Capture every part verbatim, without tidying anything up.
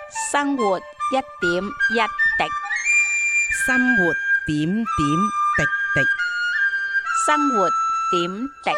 生活一點一滴， 生活點點滴滴， 生活點滴。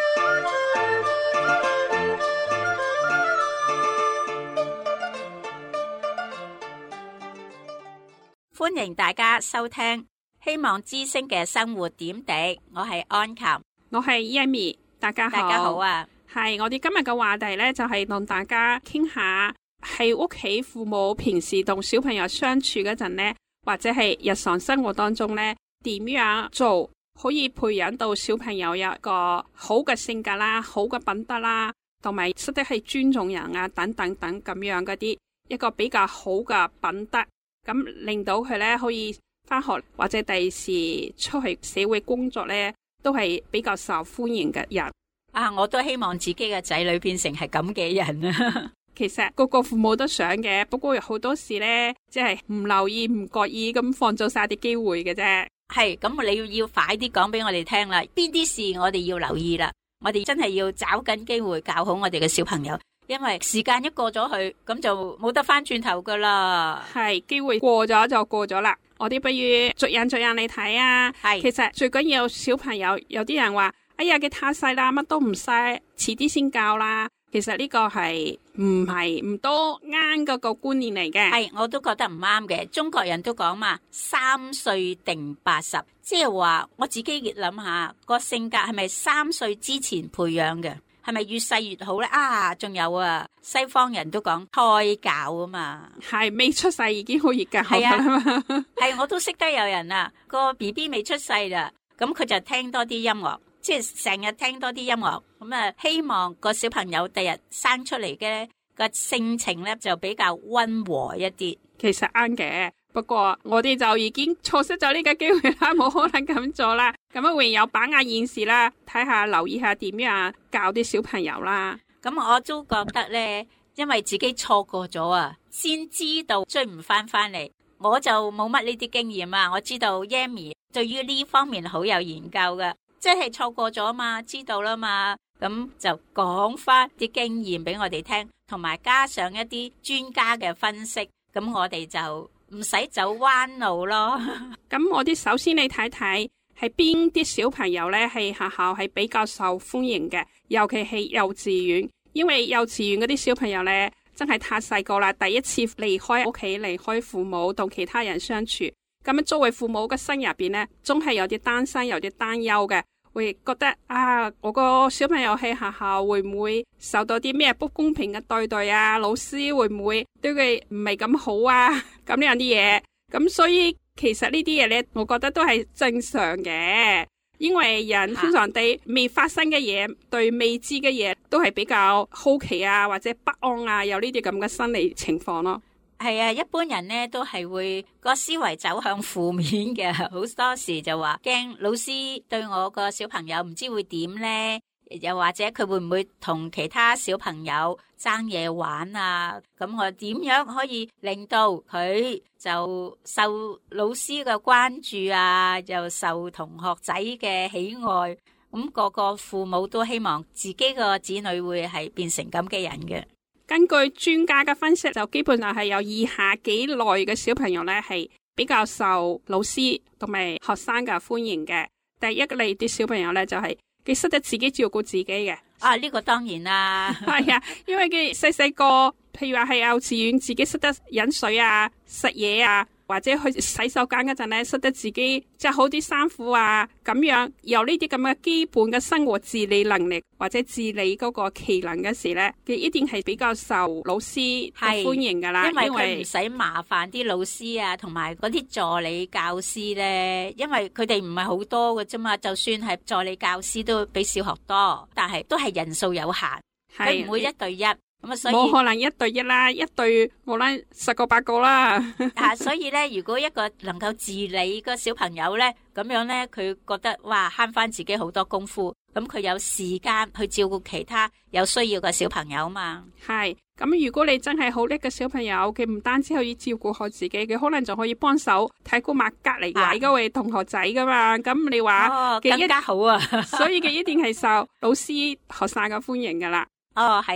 歡迎大家收聽希望之聲嘅生活點滴，我係安琴， 我係 Yami， 大家好， 大家好啊！ 係我哋今日嘅話題呢，就係同大家傾下喺屋企父母平時同小朋友相處嗰陣呢，或者係日常生活當中呢，點樣做可以培養到小朋友有一個好嘅性格啦、好嘅品德啦，同埋識得係尊重人啊等等等咁樣嗰啲一個比較好嘅品德，咁令到佢呢可以返學或者第時出去社會工作呢，都係比較受歡迎嘅人。 啊！我都希望自己嘅仔女變成係咁嘅人啊！ 其實個個父母都想嘅，不過好多時呢，即係唔留意、唔覺意咁放咗晒啲機會嘅啫。 係咁，你要要快啲講俾我哋聽啦！邊啲事我哋要留意啦？我哋真係要找緊機會教好我哋嘅小朋友，因為時間一過咗去，咁就冇得翻轉頭噶啦。 係機會過咗就過咗啦。我哋不如逐樣逐樣嚟睇啊。係，其實最緊要小朋友，有啲人話。哎呀，佢太細啦，乜都唔識，遲啲先教啦。其實呢個係唔係唔多啱嗰個觀念嚟嘅。 係，我都覺得唔啱嘅。中國人都講嘛，三歲定八十，即係話我自己諗下個性格係咪三歲之前培養嘅，係咪越細越好咧？啊，仲有啊，西方人都講胎教啊嘛， 係未出世已經可以教噶啦嘛。 係，我都識得有人啊，個 B B 未出世啦，咁佢就聽多啲音樂。即係成日聽多啲音樂，咁啊希望個小朋友第日生出嚟嘅個性情咧就比較溫和一啲。 其實啱嘅，不過我哋就已經錯失咗呢個機會啦，冇可能咁做啦。咁啊唯有把握現時啦，睇下留意下點樣教啲小朋友啦。 咁我都覺得咧，因為自己錯過咗啊，先知道追唔翻翻嚟。我就冇乜呢啲經驗啊，我知道 Yami 對於呢方面好有研究噶。即係錯過咗嘛，知道啦嘛，咁就講翻啲經驗俾我哋聽，同埋加上一啲專家嘅分析，咁我哋就唔使走彎路咯。 咁我哋首先你睇睇係邊啲小朋友呢？係學校係比較受歡迎嘅，尤其係幼稚園，因為幼稚園嗰啲小朋友呢，真係太細個啦，第一次離開屋企，離開父母，同其他人相處，咁作為父母嘅心入邊呢，總係有啲擔心，有啲擔憂嘅。會覺得啊，我個小朋友喺學校會唔會受到啲咩不公平嘅對待啊？老師會唔會對佢唔係咁好啊？咁樣啲嘢，咁所以其實呢啲嘢咧，我覺得都係正常嘅，因為人通常對未發生嘅嘢，啊、對未知嘅嘢都係比較好奇啊，或者不安啊，有呢啲咁嘅心理情況咯。 係啊，一般人咧都係會個思維走向負面嘅，好多時就話驚老師對我個小朋友唔知會點咧，又或者佢會唔會同其他小朋友爭嘢玩啊？咁我點樣可以令到佢就受老師嘅關注啊，又受同學仔嘅喜愛？咁個個父母都希望自己個子女會係變成咁嘅人嘅。 根據專家嘅分析，就基本上係有以下幾類嘅小朋友咧，係比較受老師同埋學生嘅歡迎嘅。第一類啲小朋友咧，就係佢識得自己照顧自己嘅。 啊，呢、這個當然啦， 係啊，因為佢細細個，譬如話係幼稚園，自己識得飲水啊、食嘢啊，或者去洗手間嗰陣咧，識得自己着好啲衫褲啊，咁樣有呢啲咁嘅基本嘅生活自理能力或者自理嗰個技能嘅時咧，佢一定係比較受老師歡迎噶啦， 因為佢唔使麻煩啲老師啊，同埋嗰啲助理教師咧，因為佢哋唔係好多嘅啫嘛，就算係助理教師都比小學多，但係都係人數有限，佢唔會一對一。 冇可能一對一啦，一對無論十個八個啦。 啊，所以咧，如果一個能夠自理個小朋友咧，咁樣咧，佢覺得哇慳翻自己好多功夫，咁佢有時間去照顧其他有需要嘅小朋友嘛。 係，咁如果你真係好叻嘅小朋友，佢唔單止可以照顧好自己，佢可能仲可以幫手睇顧埋隔籬位嗰位同學仔噶嘛。咁、啊、你話哦，更加好啊！ 所以佢一定係受老師學生嘅歡迎噶啦。 哦，係啊。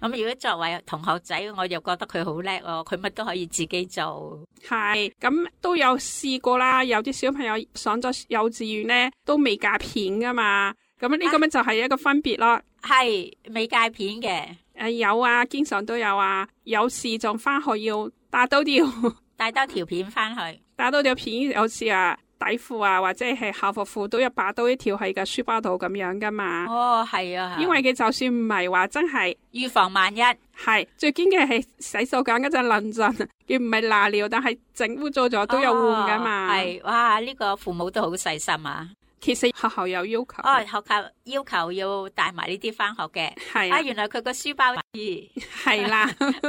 咁如果作為同學仔，我又覺得佢好叻哦，佢乜都可以自己做。 係咁都有試過啦，有啲小朋友上咗幼稚園咧都未戒片噶嘛，咁呢個咪就係一個分別咯。 係未戒片嘅， 誒、呃、有啊，經常都有啊，有時仲翻學要帶多條帶多條片翻去， 帶多條片，有時啊底褲啊或者係校服褲都一把刀一條喺個書包度咁樣噶嘛。 哦，係啊， 因為佢就算唔係話真係預防萬一， 係最驚嘅係洗手間嗰陣冷陣，佢唔係瀨尿，但係整污糟咗都有換噶嘛。 係、哦、哇，呢、這個父母都好細心啊。 其實學校有要求， 哦，學校要求要帶埋呢啲翻學嘅，係啊，啊，原來佢個書包係啦。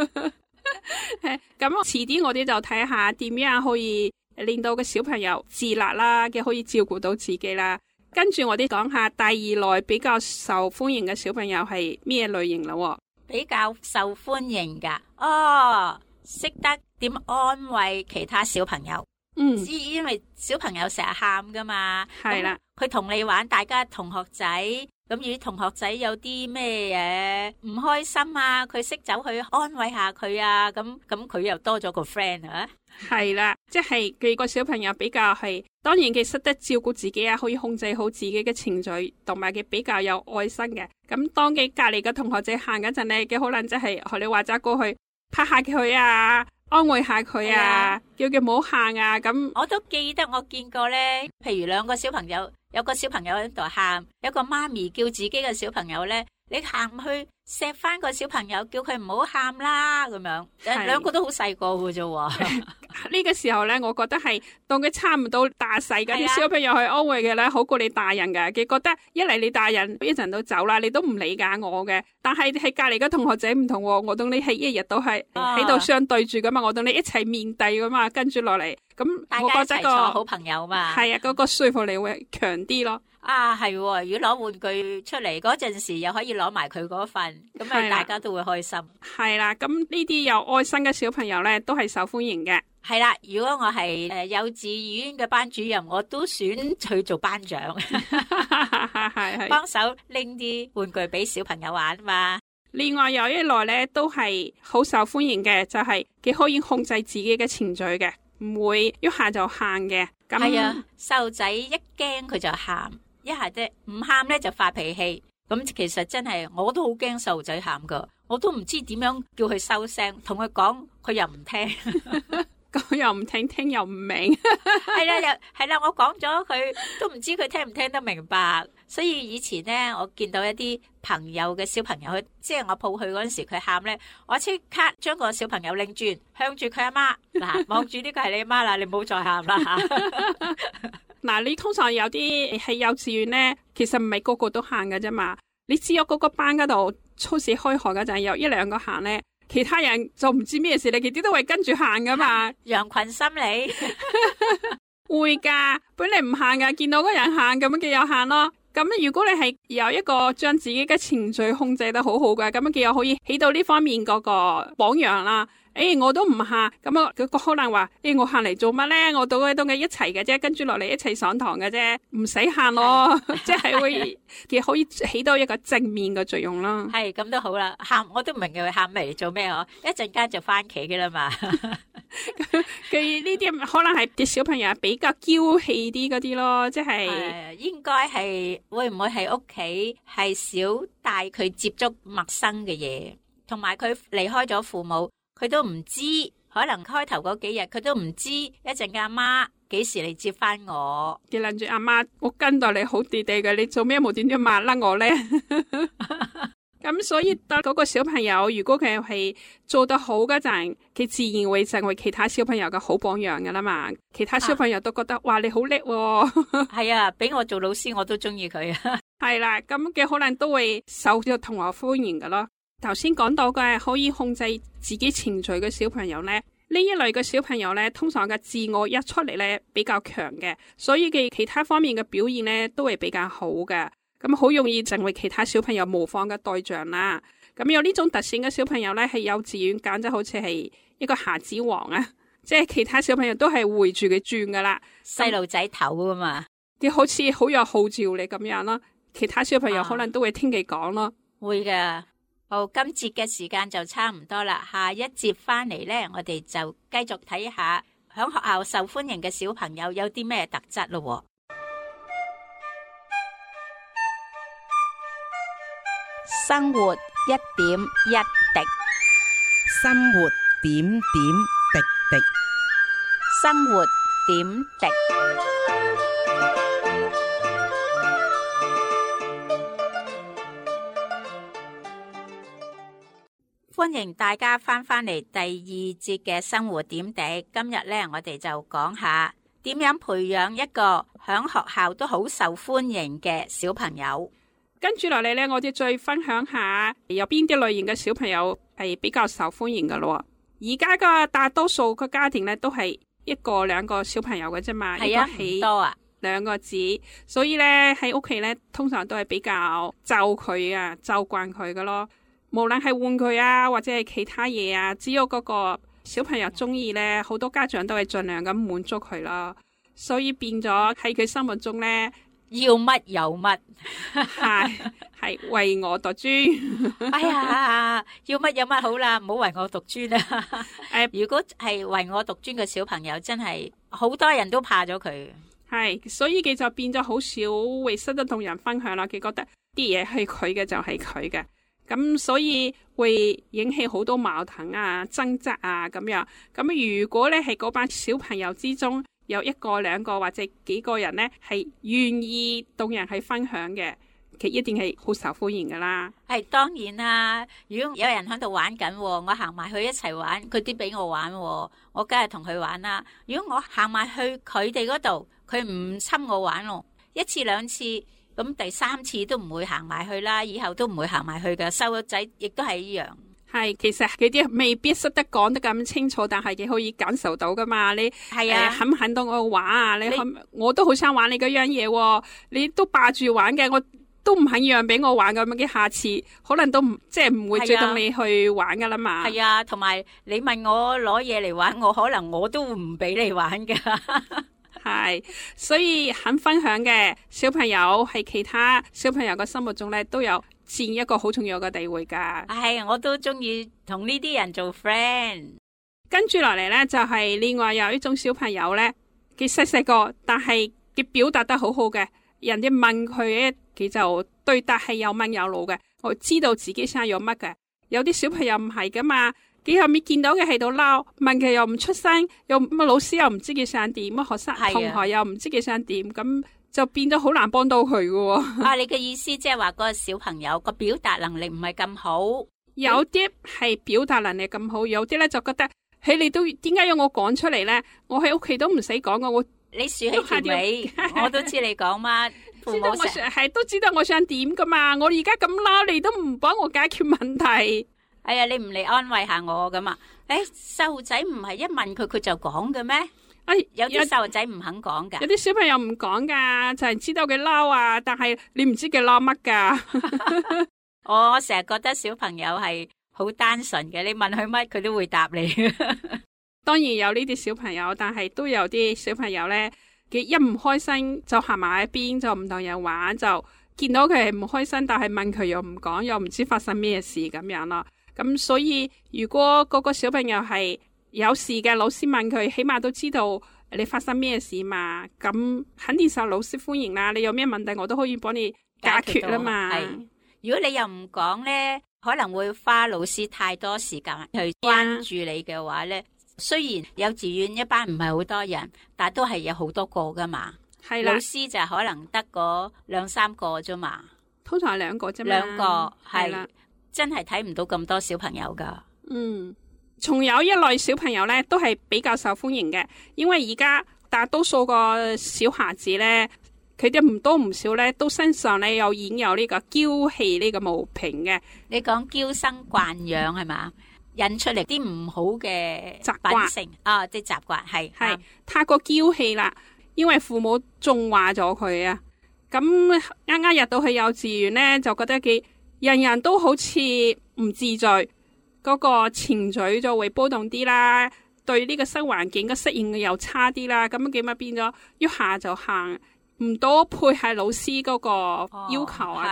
咁遲啲我哋就睇下點樣可以令到個小朋友自立啦，嘅可以照顧到自己啦。跟住我哋講下第二類比較受歡迎嘅小朋友係咩類型啦？ 比較受歡迎噶，哦，識得點安慰其他小朋友。嗯，因為小朋友成日喊噶嘛，係啦，佢同你玩，大家同學仔，咁如果同學仔有啲咩嘢唔開心啊，佢識走去安慰下佢啊，咁咁佢又多咗個 friend 啊。 係啦，即係佢個小朋友比較係，當然佢識得照顧自己啊，可以控制好自己嘅情緒，同埋佢比較有愛心嘅。咁當佢隔籬嘅同學仔喊嗰陣咧，佢可能即係學你話齋過去拍下佢啊，安慰下佢啊，叫佢唔好喊啊。咁我都記得我見過咧，譬如兩個小朋友，有個小朋友喺度喊，有個媽咪叫自己嘅小朋友咧，你行去錫翻個小朋友，叫佢唔好喊啦，咁樣，兩個都好細個嘅啫。呢個時候咧，我覺得係當佢差唔多大細嗰啲小朋友去安慰嘅咧，好過你大人嘅。佢覺得一嚟你大人一陣都走啦，你都唔理解我嘅。但係喺隔籬嘅同學仔唔同，我同你係一日都係喺度相對住噶嘛，我同你一齊面對噶嘛，跟住落嚟，咁我覺得個好朋友嘛，係啊，嗰個說服力會強啲咯。啊，係，如果攞玩具出嚟嗰陣時，又可以攞埋佢嗰份，咁啊，大家都會開心。係啦，咁呢啲有愛心嘅小朋友咧，都係受歡迎嘅。係啦，如果我係誒幼稚園嘅班主任，我都選去做班長，係幫手拎啲玩具俾小朋友玩嘛。另外有一類咧，都係好受歡迎嘅，就係佢可以控制自己嘅情緒嘅，唔會一下就喊嘅。係啊，細路仔一驚佢就喊。一下啫，唔喊咧就發脾氣。咁其實真係我都好驚細路仔喊噶，我都唔知點樣叫佢收聲，同佢講佢又唔聽，講又唔聽，聽又唔明。係啦，又係啦，我講咗佢都唔知佢聽唔聽得明白。所以以前咧，我見到一啲朋友嘅小朋友，即係我抱佢嗰陣時，佢喊咧，我即刻將個小朋友擰轉，向住佢阿媽嗱，望住呢個係你阿媽啦，你唔好再喊啦吓。嗱，你通常有啲喺幼稚園咧，其實唔係個個都喊㗎啫嘛。你只有嗰個班嗰度初時開學嗰陣有一兩個喊咧，其他人就唔知咩事，你佢啲都會跟住喊噶嘛。羊群心理會噶，本嚟唔喊噶，見到嗰人喊咁樣，佢又喊咯。咁如果你係有一個將自己嘅情緒控制得好好嘅，咁樣佢又可以起到呢方面嗰個榜樣啦。誒、欸，我都唔喊，咁啊，佢可能話，誒、欸，我喊嚟做乜咧？我到佢都係一齊嘅啫，跟住落嚟一齊上堂嘅啫，唔使喊咯，即係會，其實可以起到一個正面嘅作用啦。係咁都好啦，喊我都唔明佢喊嚟做咩嗬？一陣間就翻屋企嘅啦嘛。佢呢啲可能係啲小朋友比較嬌氣啲嗰啲咯，即係應該係會唔會係屋企係少帶佢接觸陌生嘅嘢，同埋佢離開咗父母。佢都唔知，可能開頭嗰幾日佢都唔知一陣間阿媽幾時嚟接翻我。佢諗住阿媽，我跟到你好地地嘅，你做咩無端端抹甩我咧？咁所以當嗰個小朋友，如果佢係做得好嗰陣，佢自然會成為其他小朋友嘅好榜樣噶啦嘛。其他小朋友都覺得、啊、哇，你好叻喎。係啊，俾我做老師我都中意佢啊。係啦，咁佢可能都會受咗同學歡迎噶咯。頭先講到嘅可以控制自己情緒嘅小朋友呢，呢一類嘅小朋友呢，通常嘅自我一出嚟呢比較強嘅，所以嘅其他方面嘅表現呢都會比較好嘅，咁好容易成為其他小朋友模仿嘅對象啦。咁有呢種特性嘅小朋友呢，喺幼稚園簡直好似係一個孩子王啊，即係其他小朋友都係圍住佢轉噶啦，細路仔頭啊嘛，佢好似好有號召力咁樣咯，其他小朋友可能都會聽佢講咯，會噶。 好，今節嘅時間就差唔多啦，下一節翻嚟呢，我哋就繼續睇下響學校受歡迎嘅小朋友有啲咩特質咯。生活一點一滴， 生活點點滴滴， 生活點滴。歡迎大家翻返嚟第二節嘅生活點滴。今日呢，我哋就講下點樣培養一個響學校都好受歡迎嘅小朋友。 跟住落嚟呢，我哋再分享下有邊啲類型嘅小朋友係比較受歡迎噶咯。而家嘅大多數嘅家庭呢，都係一個兩個小朋友嘅啫嘛， 係啊，唔多啊， 兩個字，所以呢，喺屋企呢，通常都係比較就佢啊，就慣佢噶咯。無論係玩具啊，或者係其他嘢啊，只要嗰個小朋友中意呢，好多家長都係盡量咁滿足佢啦。所以變咗喺佢心目中呢， 要乜有乜， 係係唯我獨尊。 哎呀，要乜有乜好啦，唔好唯我獨尊啦。誒、呃，如果係唯我獨尊嘅小朋友，真係好多人都怕咗佢。 係，所以佢就變咗好少會識得同人分享啦。佢覺得啲嘢係佢嘅就係佢嘅。咁所以會引起好多矛盾啊、爭執啊咁樣。咁如果咧係嗰班小朋友之中有一個、兩個或者幾個人咧係願意同人去分享嘅，其實一定係好受歡迎噶啦。 係當然啦，如果有人喺度玩緊，我行埋去一齊玩，佢啲俾我玩，我梗係同佢玩啦。如果我行埋去佢哋嗰度，佢唔侵我玩咯，一次兩次。咁第三次都唔會行埋去啦，以後都唔會行埋去嘅。細路仔亦都係一樣。係， 其實佢啲未必識得講得咁清楚，但係佢可以感受到噶嘛。你係啊，呃、肯唔肯當我玩啊？你，你我都好想玩你嗰樣嘢，你都霸住玩嘅，我都唔肯讓俾我玩咁嘅。下次可能都唔即係唔會主動你去玩噶啦嘛。 係啊，同埋你問我攞嘢嚟玩，我可能我都唔俾你玩噶。 係，所以肯分享嘅小朋友喺其他小朋友嘅心目中咧，都有佔一個好重要嘅地位噶。 係，我都中意同呢啲人做 friend。 跟住落嚟咧，就係、是、另外有一種小朋友咧，佢細細個，但係佢表達得好好嘅。人哋問佢咧，佢就對答係有問有路嘅，我知道自己想要乜嘅。有啲小朋友唔係噶嘛。幾後面見到嘅喺度鬧，問佢又唔出聲，又乜老師又唔知佢想點，乜學生同學又唔知佢想點，咁就變咗好難幫到佢嘅。 啊，你嘅意思即係話個小朋友個表達能力唔係咁好， 有啲係表達能力咁好，有啲咧就覺得，嘿，你都點解要我講出嚟咧？我喺屋企都唔使講嘅，我你豎起條尾，我都知你講乜。父母係都知道我想點噶嘛，我而家咁嬲，你都唔幫我解決問題。 哎呀，你唔嚟安慰下我咁啊？誒，細路仔唔係一問佢佢就講嘅咩？ 哎， 有啲細路仔唔肯講噶， 有啲小朋友唔講噶，就係知道佢嬲啊，但係你唔知佢嬲乜噶。 我成日覺得小朋友係好單純嘅，你問佢乜佢都會答你。 當然有呢啲小朋友，但係都有啲小朋友咧，佢一唔開心就行埋一邊，就唔同人玩，就見到佢係唔開心，但係問佢又唔講，又唔知發生咩事咁樣咯。咁所以如果嗰個小朋友係有事嘅，老師問佢，起碼都知道你發生咩事嘛。咁肯定受老師歡迎啦。你有咩問題，我都可以幫你解決啦嘛。係， 如果你又唔講咧，可能會花老師太多時間去關注你嘅話咧。雖然幼稚園一班唔係好多人，但係都係有好多個噶嘛。係啦，老師就可能得嗰兩三個啫嘛。通常係兩個啫嘛。兩個係啦。真係睇唔到咁多小朋友噶。嗯，仲有一類小朋友咧，都係比較受歡迎嘅，因為而家大多數個小孩子咧，佢哋唔多唔少咧，都身上咧有演有呢個嬌氣呢個毛病嘅。你講嬌生慣養係嘛？引出嚟啲唔好嘅習慣性啊，即係習慣係係太過嬌氣啦，因為父母縱壞咗佢啊。咁啱啱入到去幼稚園咧，就覺得佢人人都好似唔自在，嗰個情緒就會波動啲啦，對呢個新環境嘅適應又差啲啦，咁樣咪變咗一下就行唔到配合老師嗰個要求啊。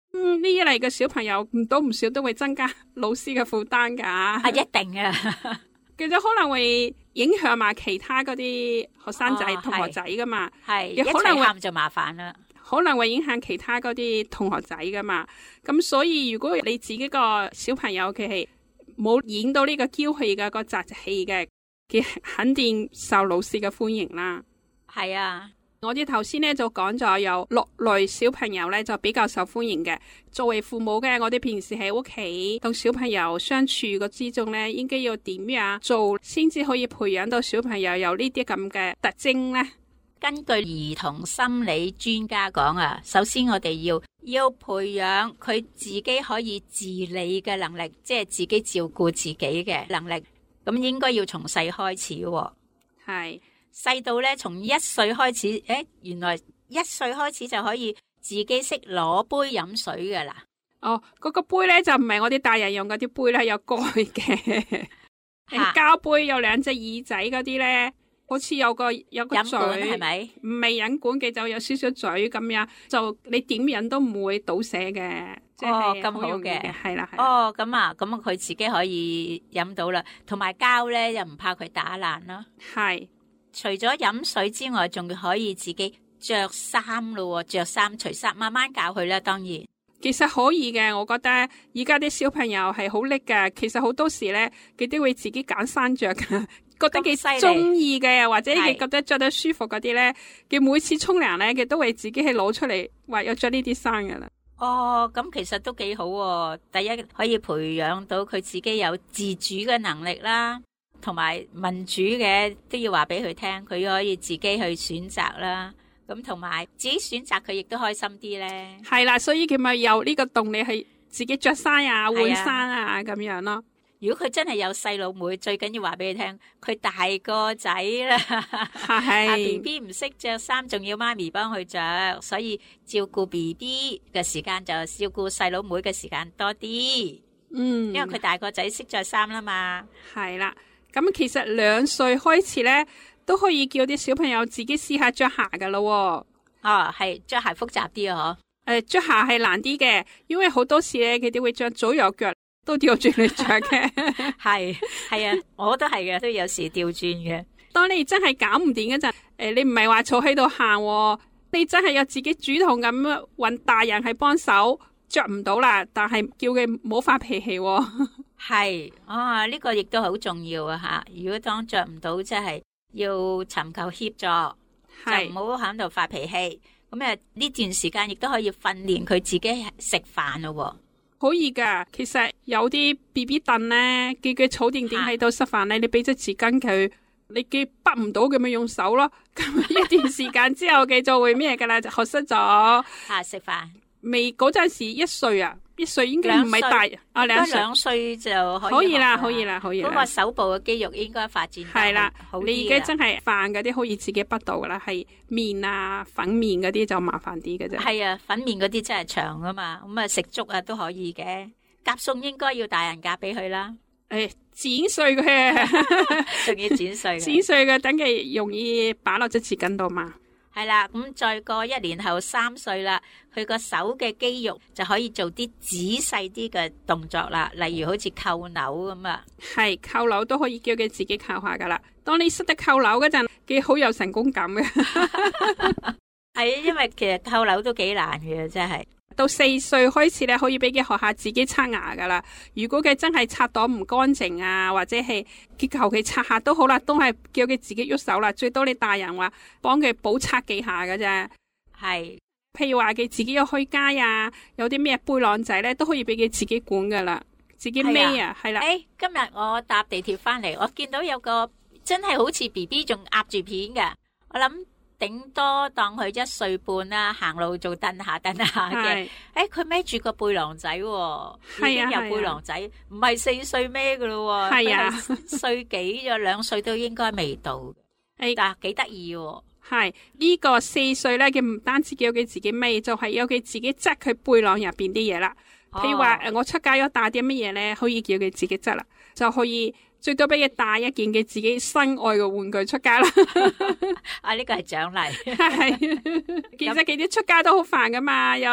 嗯，呢一類嘅小朋友唔多唔少都會增加老師嘅負擔噶。 啊，一定啊！ 其實可能會影響埋其他嗰啲學生仔、 哦、 同學仔噶嘛。 係亦可能會一齊喊就麻煩啦。 可能會影響其他嗰啲同學仔噶嘛。咁所以如果你自己個小朋友佢係冇演到呢個嬌氣嘅個雜戲嘅，佢肯定受老師嘅歡迎啦。 係啊。 我哋頭先咧就講咗有六類小朋友咧就比較受歡迎嘅。作為父母嘅，我哋平時喺屋企同小朋友相處嘅之中咧，應該要點樣做先至可以培養到小朋友有呢啲咁嘅特徵呢？ 根據兒童心理專家講啊，首先我哋要要培養佢自己可以自理嘅能力，即係自己照顧自己嘅能力。咁應該要從細開始喎。 係。 細到咧，從一歲開始，誒，原來一歲開始就可以自己識攞杯飲水噶啦。哦， 嗰、那個杯咧就唔係我哋大人用嗰啲杯啦，有蓋嘅，係膠杯，有兩隻耳仔嗰啲咧，好似有個有個嘴， 係咪？ 唔係飲管嘅，就有少少嘴咁樣，就你點飲都唔會倒瀉嘅。 哦，咁好嘅， 係啦。 哦，咁啊，咁啊，佢自己可以飲到啦。同埋膠咧，又唔怕佢打爛咯。係。除咗飲水之外，仲可以自己着衫咯，着衫除衫，慢慢教佢啦。當然， 其實可以嘅。我覺得而家啲小朋友係好叻㗎。其實好多時咧，佢都會自己揀衫着㗎，覺得幾中意嘅，或者佢覺得着得舒服嗰啲咧，佢每次沖涼咧，佢都會自己去攞出嚟，話要着呢啲衫噶啦。 哦，咁其實都幾好喎。第一可以培養到佢自己有自主嘅能力啦。同埋民主嘅都要話俾佢聽，佢可以自己去選擇啦。咁同埋自己選擇，佢亦都開心啲咧。係啦，所以佢咪有呢個動力去自己着衫啊、換衫啊咁樣咯。如果佢真係有細佬妹，最緊要話俾佢聽，佢大個仔啦，係 B B 唔識着衫，仲要媽咪幫佢着，所以照顧 B B 嘅時間就照顧細佬妹嘅時間多啲。嗯，因為佢大個仔識着衫啦嘛。係啦。咁其實兩歲開始咧，都可以叫啲小朋友自己試下着鞋噶咯。哦，係着鞋複雜啲啊，嗬。誒，着鞋係難啲嘅，因為好多時咧，佢哋會着左右腳都調轉嚟着嘅。係係啊，我都係嘅，都有時調轉嘅。當你真係搞唔掂嗰陣，誒，你唔係話坐喺度行，你真係有自己主動咁搵大人去幫手，着唔到啦，但係叫佢唔好發脾氣。係，啊呢個亦都好重要啊吓！如果當着唔到，即係要尋求協助，就唔好喺度發脾氣。咁啊呢段時間亦都可以訓練佢自己食飯咯。可以噶，其實有啲 B B 凳咧，叫佢坐定定喺度食飯咧，你俾隻紙巾佢，你佢bắt唔到，咁咪用手咯。咁一段時間之後，佢就會咩噶啦，就學識咗啊食飯。未嗰陣時一歲啊。一歲應該唔係大，啊兩歲兩歲就可以，可以啦，可以啦，可以啦。嗰個手部嘅肌肉應該發展係啦，你而家真係飯嗰啲可以自己滗到噶啦，係麵啊粉麵嗰啲就麻煩啲嘅啫。係啊，粉麵嗰啲真係長啊嘛，咁啊食粥啊都可以嘅。夾餸應該要大人夾俾佢啦。誒，剪碎嘅，仲要剪碎，剪碎嘅等佢容易擺落隻匙羹度嘛。係啦，咁再過一年後三歲啦，佢個手嘅肌肉就可以做啲仔細啲嘅動作啦，例如好似扣鈕咁啊。係扣鈕都可以叫佢自己扣下噶啦。當你識得扣鈕嗰陣，幾好有成功感嘅。係，因為其實扣鈕都幾難嘅，真係。到四歲開始咧，可以俾佢學下自己刷牙噶啦。如果佢真係刷到唔乾淨啊，或者係佢求其刷下都好啦，都係叫佢自己喐手啦。最多你大人話幫佢補刷幾下噶啫。係，譬如話佢自己要去街啊，有啲咩背囊仔咧，都可以俾佢自己管噶啦，自己孭啊，係啦。誒，今日我搭地鐵翻嚟，我見到有個真係好似 B B 仲壓住片嘅，我諗。頂多當佢一歲半啦，行路做蹬下蹬下嘅。誒，佢孭住個背囊仔，已經有背囊仔，唔係四歲孭噶咯。係啊，歲幾咗，兩歲都應該未到。誒，但係幾得意。係呢個四歲咧，佢唔單止叫佢自己孭，就係要佢自己執佢背囊入邊啲嘢啦。譬如話誒，我出街要帶啲乜嘢咧，可以叫佢自己執啦，就可以。最多俾佢帶一件佢自己心愛嘅玩具出街啦。啊，呢個係獎勵。係，其實佢啲出街都好煩噶嘛，又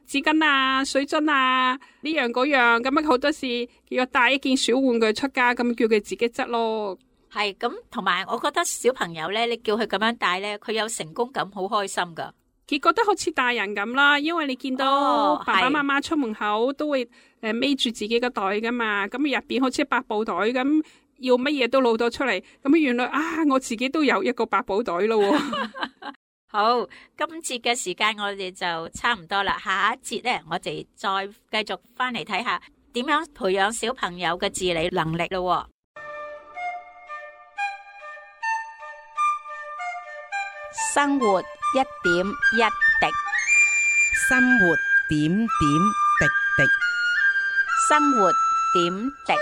紙巾啊、水樽啊呢樣嗰樣，咁啊好多時叫佢帶一件小玩具出街，咁叫佢自己執咯。 係咁，同埋我覺得小朋友咧，你叫佢咁樣帶咧，佢有成功感，好開心噶。 佢覺得好似大人咁啦，因為你見到爸爸媽媽出門口都會誒孭住自己個袋噶嘛，咁入邊好似百寶袋咁，要乜嘢都攞到出嚟，咁原來啊我自己都有一個百寶袋咯。 好，今節嘅時間我哋就差唔多啦，下一節咧我哋再繼續翻嚟睇下點樣培養小朋友嘅自理能力咯。生活一點一滴， 生活點點滴滴， 生活點滴。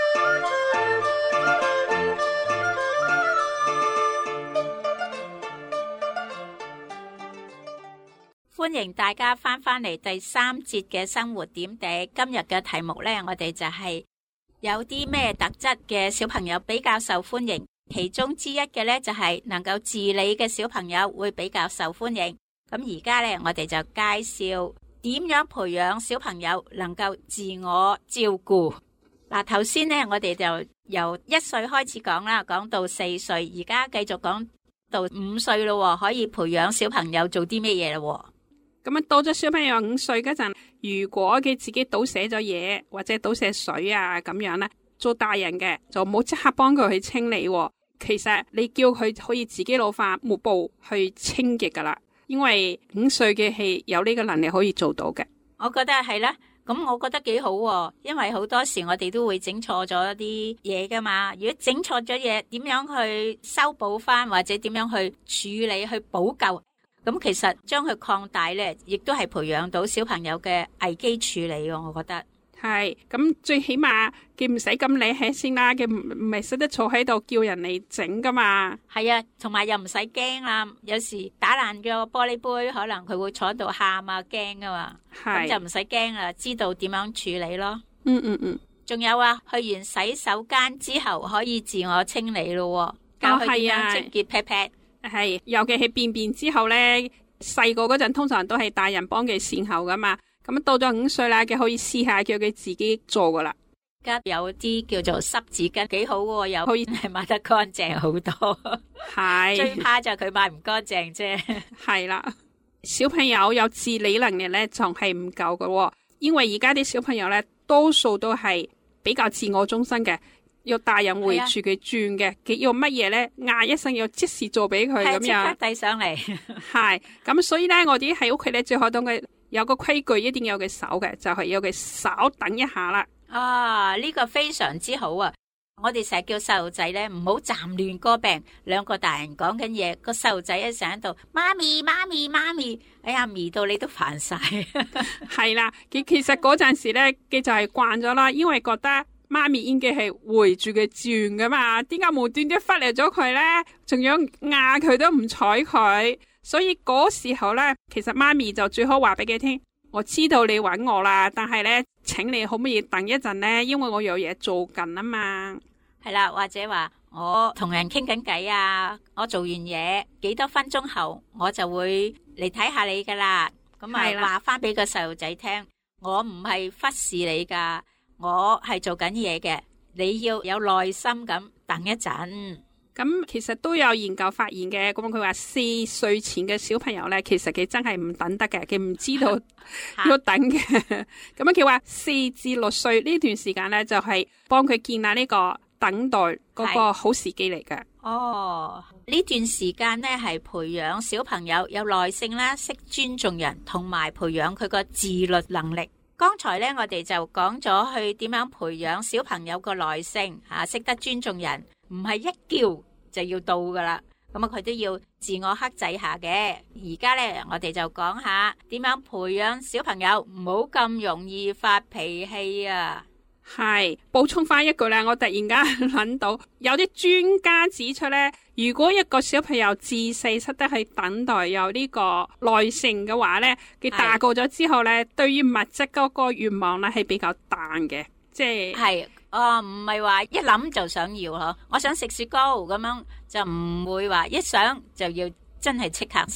歡迎大家翻返嚟第三節嘅生活點滴。今日嘅題目呢，我哋就係有啲咩特質嘅小朋友比較受歡迎。其中之一嘅呢，就係能夠自理嘅小朋友會比較受歡迎。咁而家呢，我哋就介紹點樣培養小朋友能夠自我照顧。嗱，頭先呢，我哋就由一歲開始講啦，講到四歲，而家繼續講到五歲咯，可以培養小朋友做啲咩嘢咯？ 咁啊，到咗小朋友五歲嗰陣，如果佢自己倒瀉咗嘢或者倒瀉水啊咁樣咧，做大人嘅就冇即刻幫佢去清理。其實你叫佢可以自己攞塊抹布去清潔噶啦，因為五歲嘅係有呢個能力可以做到嘅。 我覺得係啦，咁我覺得幾好喎，因為好多時我哋都會整錯咗啲嘢噶嘛。如果整錯咗嘢，點樣去修補翻，或者點樣去處理去補救？咁其實將佢擴大咧，亦都係培養到小朋友嘅危機處理喎。我覺得係咁，最起碼佢唔使咁理氣先啦，佢唔唔係識得坐喺度叫人嚟整噶嘛。 係啊，同埋又唔使驚啦。有時打爛咗玻璃杯，可能佢會坐喺度喊啊，驚噶嘛。咁就唔使驚啦，知道點樣處理咯。 嗯嗯嗯。仲有啊，去完洗手間之後可以自我清理咯，教佢點樣清潔 pat pat。 係，尤其係便便之後咧，細個嗰陣通常都係大人幫佢善後噶嘛。咁到咗五歲啦，佢可以試下叫佢自己做噶啦。 而家有啲叫做濕紙巾，幾好喎，又可以係抹得乾淨好多。係，最怕就佢抹唔乾淨啫。 係啦，小朋友有自理能力咧，仲係唔夠噶。因為而家啲小朋友咧，多數都係比較自我中心嘅。要大人圍住佢轉嘅，佢要乜嘢咧？嗌一聲要即時做俾佢咁樣，即刻遞上嚟。係咁，所以咧，我哋喺屋企咧最好當佢有個規矩，一定要佢守嘅，就係、是、要佢稍等一下啦。啊，呢、這個非常之好啊！我哋成日叫細路仔咧唔好站亂歌病，兩個大人講緊嘢，個細路仔一成喺度，媽咪媽咪媽咪，哎呀，咪到你都煩晒。係啦，佢其實嗰陣時咧，佢就係慣咗啦，因為覺得。媽咪應該係圍住佢轉噶嘛，點解無端端忽略咗佢咧？仲要嗌佢都唔睬佢，所以嗰時候咧，其實媽咪就最好話俾佢聽，我知道你搵我啦，但係咧，請你可唔可以等一陣咧？因為我有嘢做緊啊嘛。係啦，或者話我同人傾緊偈啊，我做完嘢幾多分鐘後，我就會嚟睇下你噶啦。咁啊，話翻俾個細路仔聽，我唔係忽視你噶。我係做緊嘢嘅，你要有耐心咁等一陣。咁其實都有研究發現嘅，咁佢話四歲前嘅小朋友咧，其實佢真係唔等得嘅，佢唔知道要等嘅。咁樣佢話四至六歲呢段時間咧，就係幫佢建立呢個等待嗰個好時機嚟嘅。哦，呢段時間咧係培養小朋友有耐性啦，識尊重人，同埋培養佢個自律能力。剛才咧，我哋就講咗去點樣培養小朋友個耐性吓，識得尊重人，唔係一叫就要到噶啦。咁啊，佢都要自我克制下嘅。而家咧，我哋就講下點樣培養小朋友唔好咁容易發脾氣啊。係補充翻一句咧，我突然間諗到有啲專家指出咧，如果一個小朋友自細識得去等待，有呢個耐性嘅話咧，佢大個咗之後咧，對於物質嗰個願望咧係比較淡嘅，即係係哦，唔係話一諗就想要嗬，我想食雪糕咁樣，就唔會話一想就要真係即刻食啦。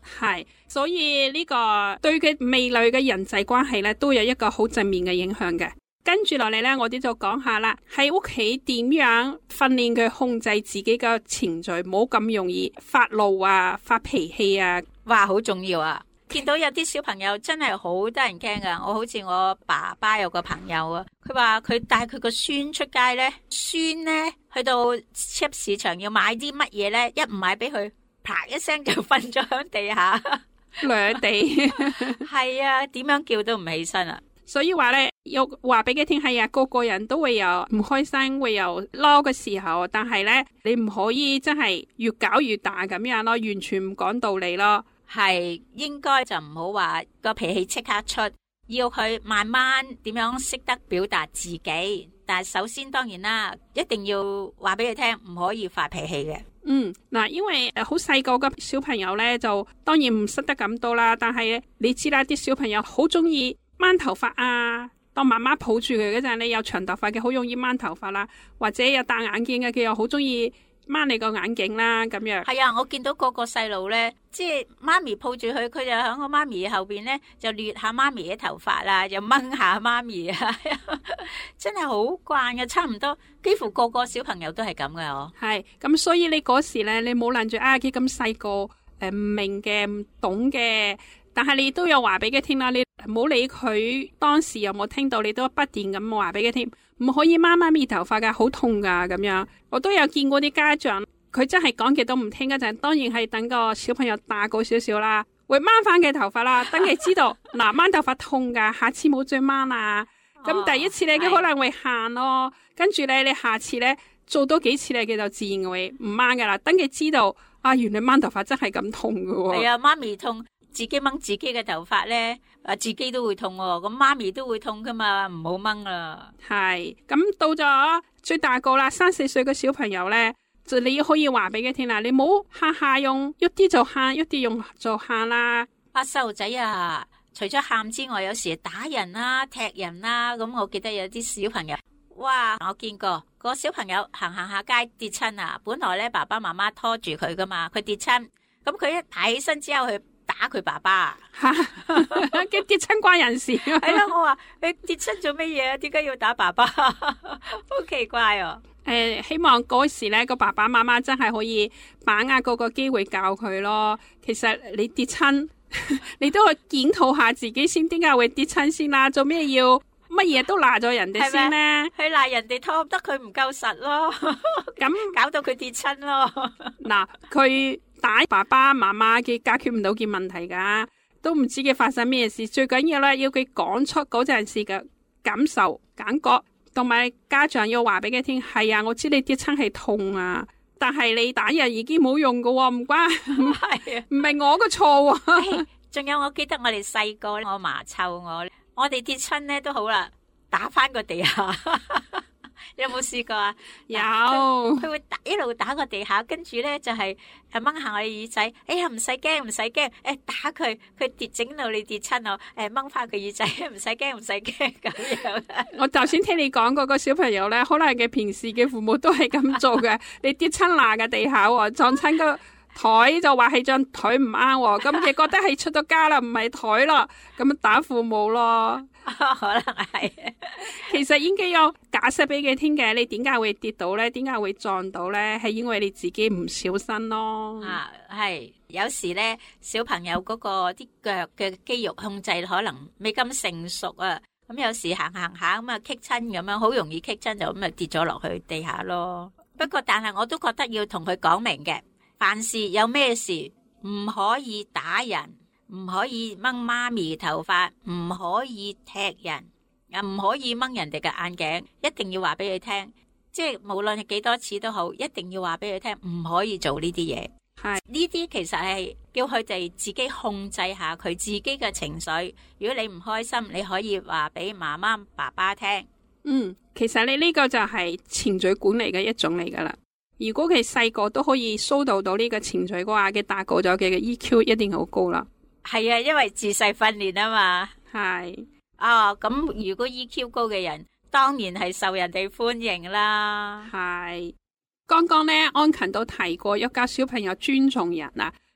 係，所以呢個對佢未來嘅人際關係咧，都有一個好正面嘅影響嘅。跟住落嚟咧，我哋就講下啦，喺屋企點樣訓練佢控制自己嘅情緒，唔好咁容易發怒啊、發脾氣啊。 哇，好重要啊！見到有啲小朋友真係好得人驚噶，我好似我爸爸有個朋友啊，佢話佢帶佢個孫出街咧，孫咧去到超級市場要買啲乜嘢咧，一唔買俾佢，啪一聲就瞓咗喺地下， 兩地係啊，點樣叫都唔起身啊！ 所以話咧，要話俾佢聽係啊，個個人都會有唔開心，會有嬲嘅時候，但係咧，你唔可以真係越搞越大咁樣咯，完全唔講道理咯。 係應該就唔好話個脾氣即刻出，要佢慢慢點樣識得表達自己。但係首先當然啦，一定要話俾佢聽，唔可以發脾氣嘅。 嗯，嗱，因為好細個嘅小朋友咧，就當然唔識得咁多啦。但係你知啦，啲小朋友好中意掹頭髮啊，當媽媽抱住佢嗰陣，你有長頭髮嘅好容易掹頭髮啦，或者有戴眼鏡嘅佢又好中意掹你個眼鏡啦，咁樣。係啊，我見到個個細路咧，即係媽咪抱住佢，佢就喺個媽咪後邊咧，就捋下媽咪嘅頭髮啦，又掹下媽咪啊，真係好慣嘅，差唔多幾乎個個小朋友都係咁嘅哦。 係，咁所以你嗰時咧，你冇諗住啊，佢咁細個，誒唔明嘅，唔懂嘅。但係你都有話俾佢聽啦，你唔好理佢當時有冇聽到，你都不斷咁話俾佢聽，唔可以掹媽咪頭髮噶，好痛噶咁樣。我都有見過啲家長，佢真係講極都唔聽嗰陣，當然係等個小朋友大個少少啦，會掹翻佢頭髮啦，等佢知道嗱掹頭髮痛噶，下次冇再掹啊。咁、哦、第一次咧，佢可能會喊咯，跟住咧你下次咧做多幾次咧，佢就自然會唔掹噶啦。等佢知道啊，原來掹頭髮真係咁痛噶喎。 係啊，媽咪痛。自己掹自己嘅頭髮咧，啊自己都會痛喎，咁媽咪都會痛噶嘛，唔好掹啦。 係，咁到咗最大個啦，三四歲嘅小朋友咧，就你可以話俾佢聽啦，你唔好下下用喐啲就喊，喐啲用就喊啦。 啊細路仔啊，除咗喊之外，有時打人啦、踢人啦，咁我記得有啲小朋友，哇，我見過個小朋友行行下街跌親啊，本來咧爸爸媽媽拖住佢噶嘛，佢跌親，咁佢一爬起身之後去打佢爸爸， 佢跌親關人事。 係啦，我話你跌親做乜嘢啊？點解要打爸爸？好奇怪哦。 誒、呃，希望嗰時咧個爸爸媽媽真係可以把握嗰個機會教佢咯。其實你跌親，你都去檢討下自己先，點解會跌親先啦？做咩要乜嘢都賴咗人哋先咧？ 佢賴人哋拖得佢唔夠實咯，咁搞到佢跌親咯。 嗱，佢。打爸爸媽媽嘅解決唔到件問題噶，都唔知佢發生咩事。最緊要咧，要佢講出嗰陣時嘅感受、感覺，同埋家長要話俾佢聽。係啊，我知你跌親係痛啊，但係你打人已經冇用噶，唔關，唔係，唔係我個錯。 仲有，我記得我哋細個，我嫲湊我，我哋跌親咧都好啦，打翻個地下。有冇試過啊？ 有， 佢會打一路打個地下，跟住咧就係誒掹下我哋耳仔。哎呀，唔使驚，唔使驚，誒、哎、打佢，佢跌整到你跌親我，誒掹翻佢耳仔，唔使驚，唔使驚咁樣。 我頭先聽你講嗰個小朋友咧，可能嘅平時嘅父母都係咁做嘅。你跌親爛嘅地下，撞親個台就話係張台唔啱，咁你覺得係出咗家啦，唔係台咯，咁打父母咯。 可能係， 其實應該有解釋俾佢聽嘅。你點解會跌到咧？點解會撞到咧？係因為你自己唔小心咯。 啊，係有時咧，小朋友嗰個啲腳嘅肌肉控制可能未咁成熟啊。咁有時行行下咁啊，棘親咁樣，好容易棘親就咁啊跌咗落去地下咯。不過但係我都覺得要同佢講明嘅，凡事有咩事唔可以打人。唔可以掹媽咪頭髮，唔可以踢人，又唔可以掹人哋嘅眼鏡，一定要話俾佢聽。即係無論係幾多次都好，一定要話俾佢聽，唔可以做呢啲嘢。係呢啲其實係叫佢哋自己控制下佢自己嘅情緒。如果你唔開心，你可以話俾媽媽、爸爸聽。 嗯，其實你呢個就係情緒管理嘅一種嚟噶啦。如果佢細個都可以疏導到呢個情緒嘅話，佢大個咗佢嘅 E Q 一定好高啦。 係啊，因為自細訓練啊嘛。 係啊，咁如果 E Q 高嘅人，當然係受人哋歡迎啦。 係剛剛咧，安勤都提過要教小朋友尊重人啊。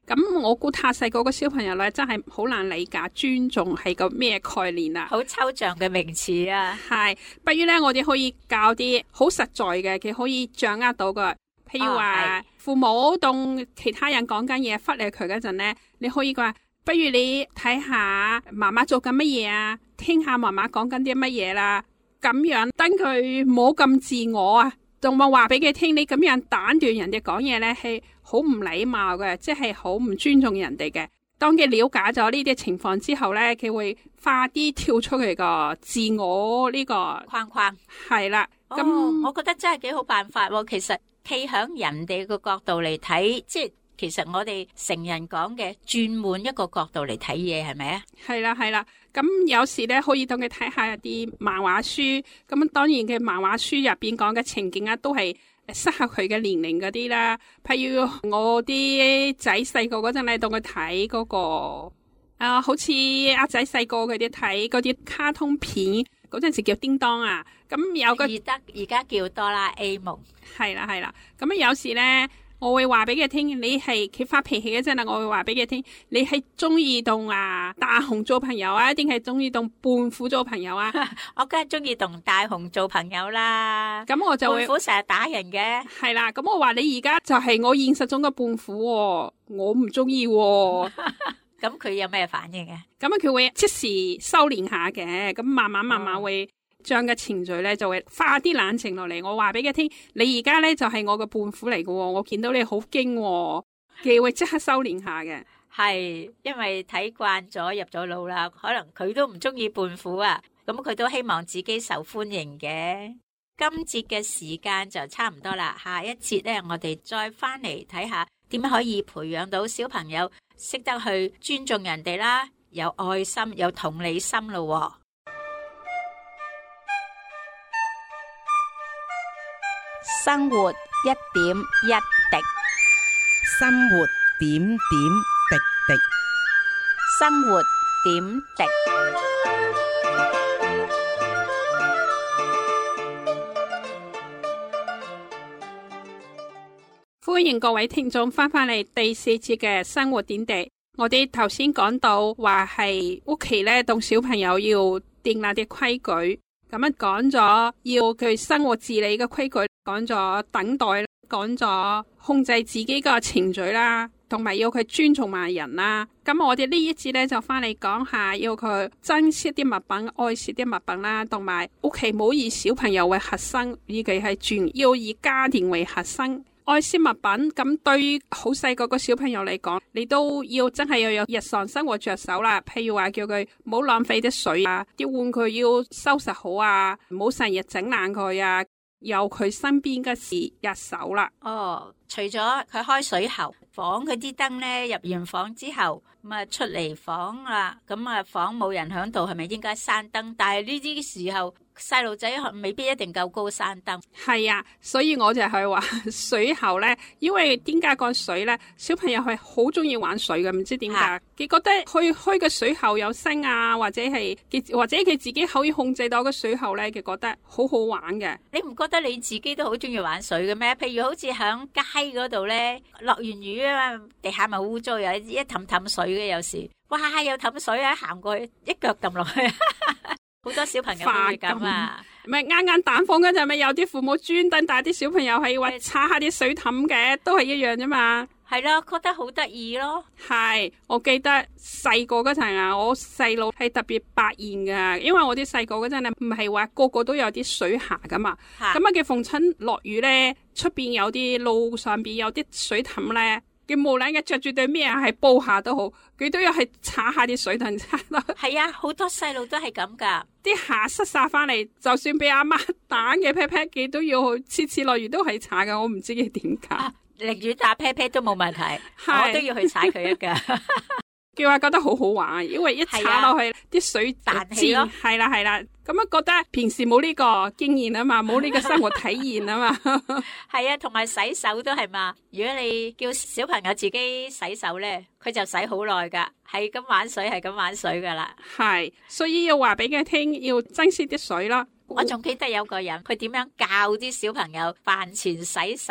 咁我估太細個個小朋友咧，真係好難理解尊重係個咩概念啊！ 好抽象嘅名詞啊！ 係，不如咧，我哋可以教啲好實在嘅，佢可以掌握到嘅。譬如話，哦、父母同其他人講緊嘢，忽略佢嗰陣咧，你可以話，不如你睇下媽媽做緊乜嘢啊，聽下媽媽講緊啲乜嘢啦，咁樣等佢冇咁自我啊。仲冇話俾佢聽，你咁樣打斷人哋講嘢咧，係好唔禮貌嘅，即係好唔尊重人哋嘅。當佢了解咗呢啲情況之後咧，佢會快啲跳出佢個自我呢個框框。 係啦，咁、 哦、我覺得真係幾好辦法喎。其實企響人哋個角度嚟睇，即係其實我哋成人講嘅轉換一個角度嚟睇嘢，係咪啊？ 係啦係啦。咁有時咧可以等佢睇下啲漫畫書，咁當然嘅漫畫書入邊講嘅情景啊，都係適合佢嘅年齡嗰啲啦。譬如我啲仔細個嗰陣咧，當佢睇嗰個啊，好似阿仔細個佢哋睇嗰啲卡通片嗰陣時叫叮當啊，咁有個而得而家叫哆啦 A 夢， 係啦係啦。咁有時咧。我會話俾佢聽，你係佢發脾氣嗰陣啦，我會話俾佢聽，你係中意同啊大雄做朋友啊，定係中意同胖虎做朋友啊？ 我梗係中意同大雄做朋友啦。 咁我就會胖虎成日打人嘅。係啦，咁我話你而家就係我現實中嘅胖虎，哦，我唔中意。咁佢有咩反應啊？ 咁啊，佢會即時收斂下嘅，咁慢慢慢慢會。將嘅情緒咧就會快啲冷靜落嚟。我話俾佢聽，你而家咧就係、是、我嘅胖虎嚟嘅，我見到你好驚，佢會即刻收斂下嘅。 係因為睇慣咗入咗腦啦，可能佢都唔中意胖虎啊，咁佢都希望自己受歡迎嘅。今節嘅時間就差唔多啦，下一節咧我哋再翻嚟睇下點樣可以培養到小朋友識得去尊重人哋啦，有愛心有同理心咯。 生活一點一滴，生活點點滴滴， 生活點滴。 歡迎各位聽眾翻返嚟第四節嘅生活點滴。我哋頭先講到話係屋企咧，同小朋友要訂立啲規矩。咁樣講咗要佢生活自理嘅規矩，講咗等待，講咗控制自己個情緒啦，同埋要佢尊重埋人啦。咁我哋呢一節咧就翻嚟講下，要佢珍惜啲物品，愛惜啲物品啦，同埋屋企唔好以小朋友為核心，而佢係主要以家庭為核心。愛惜物品，咁對於好細個個小朋友嚟講，你都要真係要有日常生活着手啦。譬如話叫佢唔好浪費啲水啊，啲玩具要收拾好啊，唔好成日整爛佢啊，由佢身邊嘅事入手啦。 哦，除咗佢開水喉，房佢啲燈咧，入完房之後咁啊出嚟房啦，咁啊房冇人響度，係咪應該閂燈？但係呢啲時候，細路仔未必一定夠高閂燈。 係啊，所以我就係話水喉咧，因為點解講水咧？小朋友係好中意玩水嘅，唔知點解，佢覺得開開個水喉有聲啊，或者係或者佢自己可以控制到個水喉咧，佢覺得好好玩嘅。 你唔覺得你自己都好中意玩水嘅咩？譬如好似響街嗰度咧，落完雨啊，地下咪污糟，有一氹氹水嘅，有時哇有氹水啊，行過去一腳揼落去。好多小朋友都會咁啊， 咪啱啱蛋房嗰陣咪有啲父母專登帶啲小朋友係話擦下啲水氹嘅，都係一樣啫嘛。 係啦，覺得好得意咯。 係，我記得細個嗰陣啊，我細路係特別百厭噶，因為我啲細個嗰陣咧唔係話個個都有啲水鞋噶嘛。咁啊嘅逢親落雨咧，出邊有啲路上邊有啲水氹咧。佢無論嘅着住對咩係煲下都好，佢都要係擦下啲水氹擦咯。 係啊，好多細路都係咁噶， 啲鞋濕晒翻嚟，就算俾阿媽打嘅 pat pat，佢都要次次落雨都係擦噶。我唔知佢點解， 寧願打 pat pat 都冇問題，我都要去踩佢一腳。 佢話覺得好好玩，因為一踩落去啲、啊、水彈起咯。係啦係啦，咁啊覺得平時冇呢個經驗啊嘛，冇呢個生活體驗啊嘛。 係啊，同埋洗手都係嘛。如果你叫小朋友自己洗手咧，佢就洗好耐噶，係咁玩水係咁玩水噶啦。 係，所以要話俾佢聽，要珍惜啲水啦。 我仲記得有個人，佢點樣教啲小朋友飯前洗手。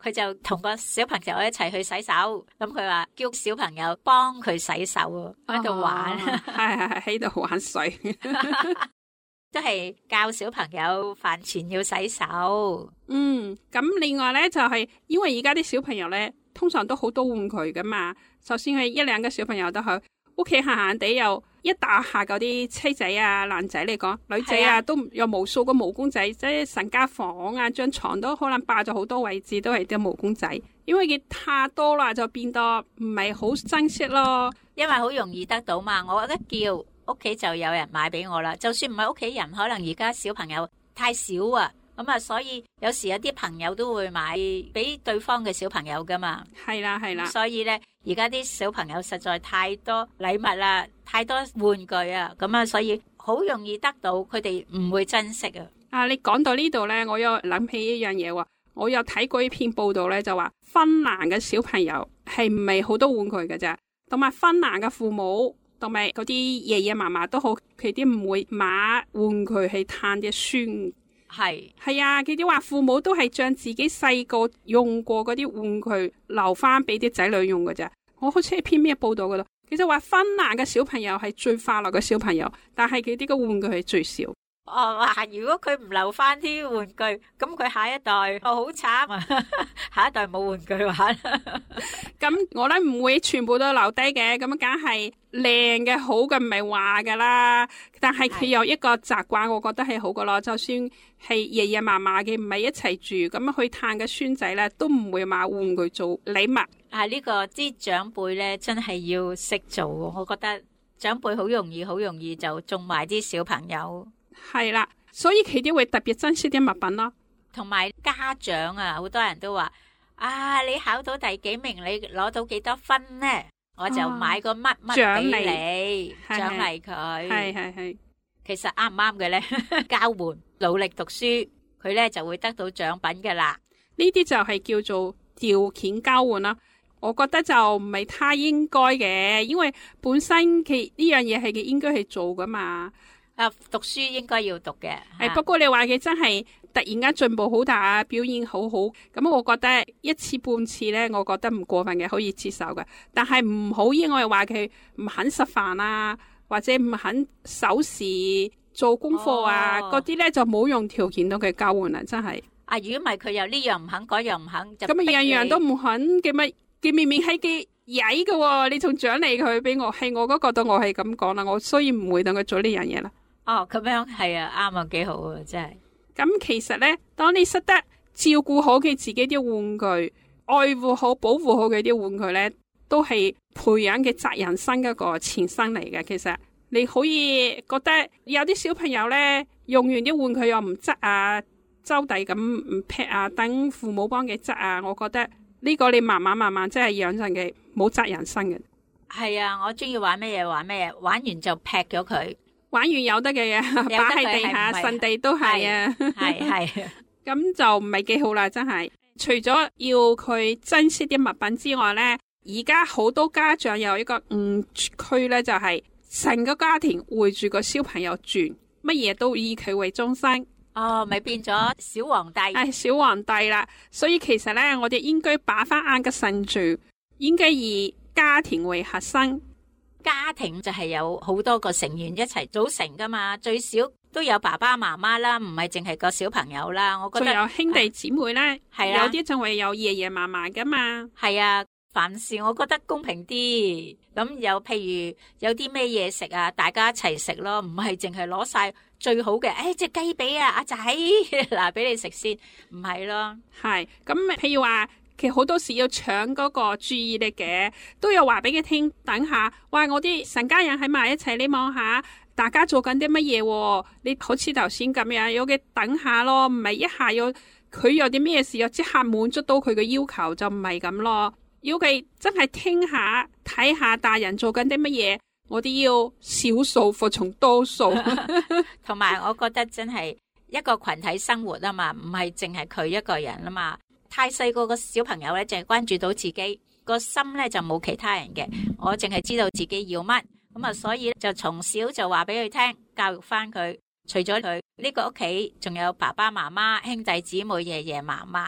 佢就同個小朋友一齊去洗手，咁佢話叫小朋友幫佢洗手喺度玩， 係係喺度玩水， 都係教小朋友飯前要洗手。 嗯，咁另外咧就係、是、因為而家啲小朋友咧通常都好多玩具噶嘛，就算係一兩個小朋友都好，屋企閒閒地又一打下嗰啲車仔啊、男仔嚟講，女仔啊，啊都有無數個毛公仔，即係成間房啊、張床都可能霸咗好多位置，都係啲毛公仔。因為佢太多啦，就變到唔係好珍惜咯。 因為好容易得到嘛，我一叫屋企就有人買俾我啦。就算唔係屋企人，可能而家小朋友太少啊，咁啊，所以有時有啲朋友都會買俾對方嘅小朋友噶嘛。 係啦係啦， 所以咧，而家啲小朋友實在太多禮物啦，太多玩具啊，咁啊，所以好容易得到，佢哋唔會珍惜啊。 啊，你講到呢度咧，我又諗起一樣嘢喎。我有睇過一篇報道咧，就話芬蘭嘅小朋友係唔係好多玩具嘅啫，同埋芬蘭嘅父母同埋嗰啲爺爺嫲嫲都好，佢啲唔會買玩具去嘆啲孫。 係係啊，佢啲話父母都係將自己細個用過嗰啲玩具留翻俾啲仔女用嘅啫。我好似一篇咩報道噶咯，其實話芬蘭嘅小朋友係最快樂嘅小朋友，但係佢啲個玩具係最少。 哦，話如果佢唔留翻啲玩具，咁佢下一代哦好慘啊！下一代冇玩具玩。 咁我咧唔會全部都留低嘅，咁梗係靚嘅好嘅唔係話噶啦。但係佢有一個習慣，我覺得係好噶咯。就算係爺爺嫲嫲嘅唔係一齊住，咁去探嘅孫仔咧，都唔會買玩具做禮物。 啊，呢個啲長輩咧真係要識做，我覺得長輩好容易好容易就種埋啲小朋友。 係啦，所以佢哋會特別珍惜啲物品咯。 同埋家長啊，好多人都話啊，你考到第幾名，你攞到幾多分呢？我就買個乜乜俾你，獎勵佢。係係係，其實啱唔啱嘅咧？交換，努力讀書，佢咧就會得到獎品噶啦。 呢啲就係叫做條件交換啦。我覺得就唔係太應該嘅，因為本身佢呢樣嘢係佢應該去做噶嘛。 啊，讀書應該要讀嘅， 係不過你話佢真係突然間進步好大，表現好好，咁我覺得一次半次咧，我覺得唔過分嘅，可以接受嘅。但係唔好因為話佢唔肯食飯啊，或者唔肯守時做功課啊，嗰啲咧就冇用條件同佢交換啦，真係。 啊，如果唔係佢又呢樣唔肯，嗰樣唔肯，就咁啊樣樣都唔肯嘅咪，佢明明係佢曳嘅，你仲獎勵佢俾我，係我嗰個覺得我係咁講啦，我所以唔會等佢做呢樣嘢啦。 哦，咁樣係啊，啱啊，幾好啊，真係。 咁其實咧，當你識得照顧好佢自己啲玩具，愛護好、保護好佢啲玩具咧，都係培養嘅責任心一個前身嚟嘅。其實你可以覺得有啲小朋友咧，用完啲玩具又唔執啊，周地咁唔劈啊，等父母幫佢執啊，我覺得呢個你慢慢慢慢真係養成嘅冇責任心嘅。 係啊，我中意玩咩嘢玩咩嘢，玩完就劈咗佢。玩完有得嘅嘢，擺喺地下，順地都係啊， 係係， 咁就唔係幾好啦，真係。除咗要佢珍惜啲物品之外咧，而家好多家長有一個誤區咧，就係、是、成個家庭圍住個小朋友轉，乜嘢都以佢為中心。 哦，咪變咗小皇帝。 係小皇帝啦，所以其實咧，我哋應該把翻啱嘅順序，應該以家庭為核心。 家庭就係有好多個成員一齊組成噶嘛，最少都有爸爸媽媽啦，唔係淨係個小朋友啦。我覺得仲有兄弟姊妹咧，係啊，有啲仲會有爺爺嫲嫲噶嘛。係啊，凡事我覺得公平啲。咁有譬如有啲咩嘢食啊，大家一齊食咯，唔係淨係攞晒最好嘅。誒，隻雞髀啊，阿仔嗱，俾你食先，唔係咯。 係咁，譬如話。其實好多時要搶嗰個注意力嘅，都有話俾佢聽。等下，哇！我啲成家人喺埋一齊，你望下，大家做緊啲乜嘢？你好似頭先咁樣，有嘅等下咯，唔係一下要佢有啲咩事，又即刻滿足到佢嘅要求，就唔係咁咯。要佢真係聽下睇下大人做緊啲乜嘢，我哋要少數服從多數。 同埋，我覺得真係一個群體生活啊嘛，唔係淨係佢一個人啊嘛。太細個個小朋友咧，淨係關注到自己個心咧，就冇其他人嘅。我淨係知道自己要乜，咁啊，所以就從小就話俾佢聽，教育翻佢。除咗佢呢個屋企，仲有爸爸媽媽、兄弟姊妹、爺爺嫲嫲。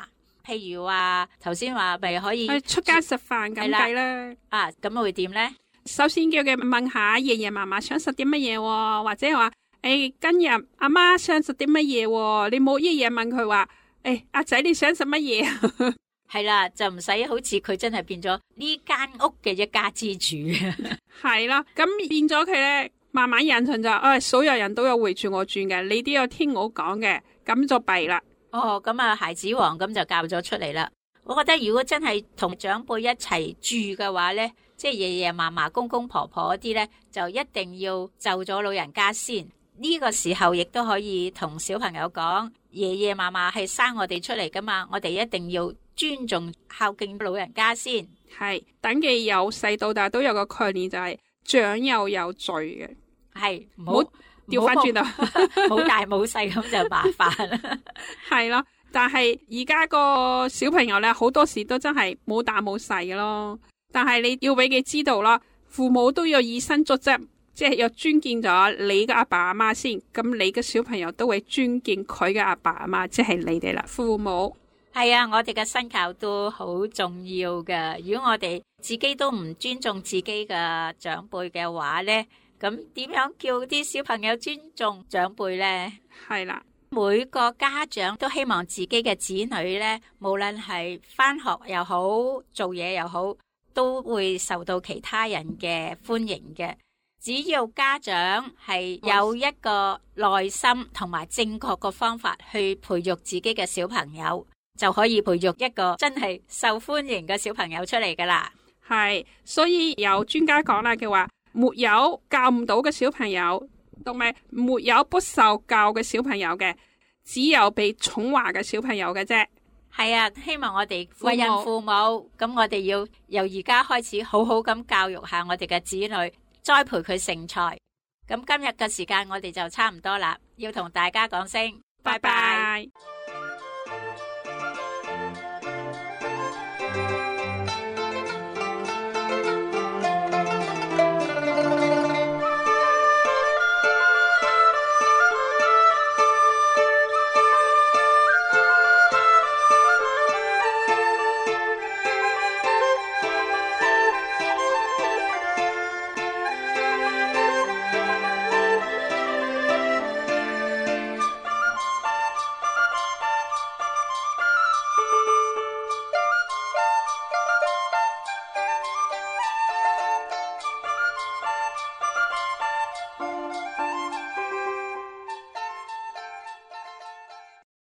譬如話頭先話咪可以去出街食飯咁計啦。 啊，咁會點咧？ 首先叫佢問下爺爺嫲嫲想食啲乜嘢，或者話誒、欸、今日阿媽想食啲乜嘢，你冇一嘢問佢話誒阿仔你想食乜嘢？ 係啦，就唔使好似佢真係變咗呢間屋嘅一家之主。 係啦，咁變咗佢咧，慢慢引進就誒、哎，所有人都有圍住我轉嘅，你都有聽我講嘅，咁就弊啦。 哦，咁啊，孩子王咁就教咗出嚟啦。我覺得如果真係同長輩一齊住嘅話咧，即係爺爺嫲嫲、公公婆婆嗰啲咧，就一定要就咗老人家先。呢個時候亦都可以同小朋友講，爺爺嫲嫲係生我哋出嚟噶嘛，我哋一定要尊重孝敬老人家先。 係等佢由細到大都有個概念，就係長幼有序嘅。 係唔好調翻轉頭， 冇大冇細咁就麻煩啦。 係咯，但係而家個小朋友咧，好多時都真係冇大冇細嘅咯。但係你要俾佢知道啦，父母都要以身作則，即係要尊敬咗你嘅阿爸阿媽先，咁你嘅小朋友都會尊敬佢嘅阿爸阿媽，即係你哋啦，父母。 係啊，我哋嘅身教都好重要嘅。如果我哋自己都唔尊重自己嘅長輩嘅話咧，咁點樣叫啲小朋友尊重長輩咧？ 係啦， 每個家長都希望自己嘅子女咧，無論係返學又好，做嘢又好，都會受到其他人嘅歡迎嘅。只要家長係有一個耐心同埋正確嘅方法去培育自己嘅小朋友，就可以培育一個真係受歡迎嘅小朋友出嚟噶啦。 係，所以有專家講啦，佢話沒有教唔到嘅小朋友，同埋沒有不受教嘅小朋友嘅，只有被寵壞嘅小朋友嘅啫。 係啊，希望我哋為人父母，咁我哋要由而家開始好好咁教育下我哋嘅子女，栽培佢成才。咁今日嘅時間我哋就差唔多啦，要同大家講聲拜拜。 拜拜。